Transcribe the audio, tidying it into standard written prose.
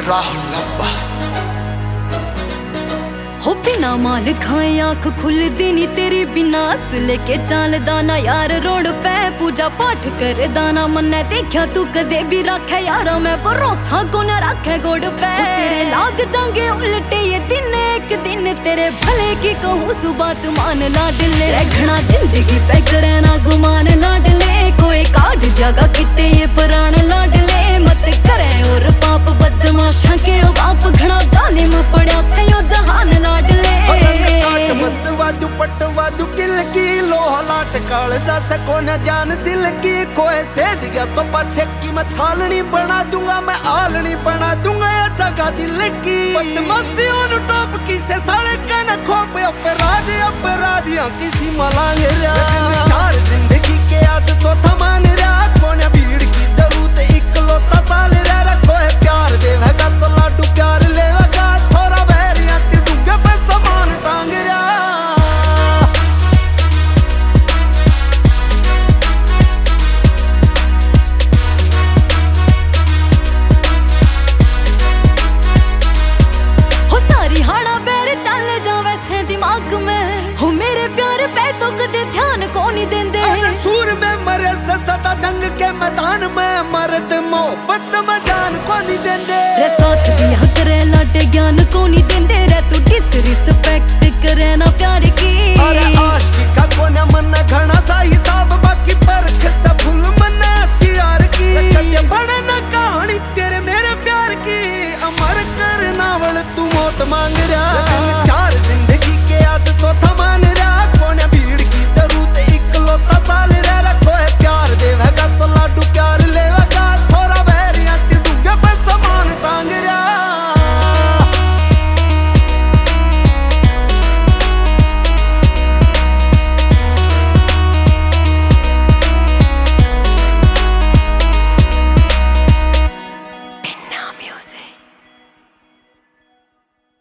राहुल लंबा हो बिना माल खाए आंख खुलदी नी तेरी बिना अस लेके चाल दाना यार रोड पे पूजा पाठ कर दाना मन्ने देखा तू कदे भी रखे यारा मैं भरोसा को न रखे गोड़ पे तेरे लाग जांगे उल्टे ये दिन एक दिन तेरे भले की कहूँ सुबह तू मान लाडले रखना जिंदगी पे करे ना गुमान लाडले कोई काट जगह किते ये पुराण लाडले मत करे और पाप बदमाशा के बाप घना जालिम पड़ा थे यो जहान लाडले पटवादू किल की लोहा लाट काल जा सको न जान सिल की कोई सेध गया तो पछे की मैं छालनी बना दूंगा मैं आलनी बना दूंगा या जगह दिल की बदमाशियों नु टॉप की से साले कन खोप अपराधी अपराधियां किसी मलांगे चार जिंदगी